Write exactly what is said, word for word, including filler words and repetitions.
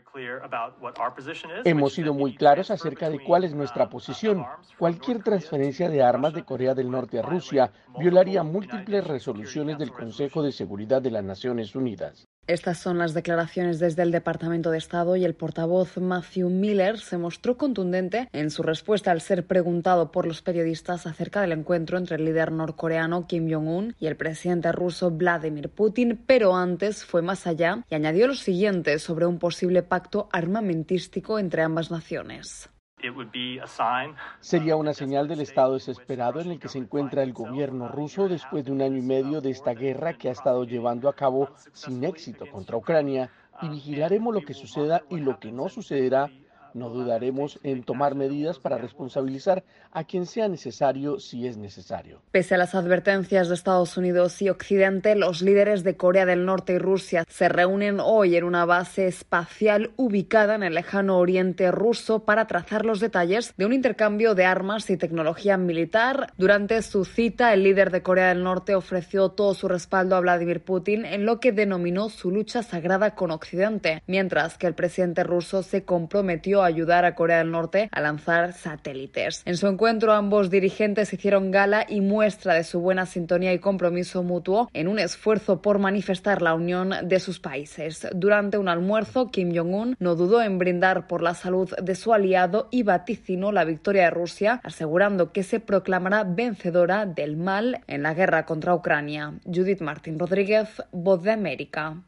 Hemos sido muy claros acerca de cuál es nuestra posición. Cualquier transferencia de armas de Corea del Norte a Rusia violaría múltiples resoluciones del Consejo de Seguridad de las Naciones Unidas. Estas son las declaraciones desde el Departamento de Estado y el portavoz Matthew Miller se mostró contundente en su respuesta al ser preguntado por los periodistas acerca del encuentro entre el líder norcoreano Kim Jong-un y el presidente ruso Vladimir Putin, pero antes fue más allá y añadió lo siguiente sobre un posible pacto armamentístico entre ambas naciones. Sería una señal del estado desesperado en el que se encuentra el gobierno ruso después de un año y medio de esta guerra que ha estado llevando a cabo sin éxito contra Ucrania, y vigilaremos lo que suceda y lo que no sucederá. No dudaremos en tomar medidas para responsabilizar a quien sea necesario si es necesario. Pese a las advertencias de Estados Unidos y Occidente, los líderes de Corea del Norte y Rusia se reúnen hoy en una base espacial ubicada en el lejano oriente ruso para trazar los detalles de un intercambio de armas y tecnología militar. Durante su cita, el líder de Corea del Norte ofreció todo su respaldo a Vladimir Putin en lo que denominó su lucha sagrada con Occidente, mientras que el presidente ruso se comprometió a ayudar a Corea del Norte a lanzar satélites. En su encuentro, ambos dirigentes hicieron gala y muestra de su buena sintonía y compromiso mutuo en un esfuerzo por manifestar la unión de sus países. Durante un almuerzo, Kim Jong-un no dudó en brindar por la salud de su aliado y vaticinó la victoria de Rusia, asegurando que se proclamará vencedora del mal en la guerra contra Ucrania. Judith Martín Rodríguez, Voz de América.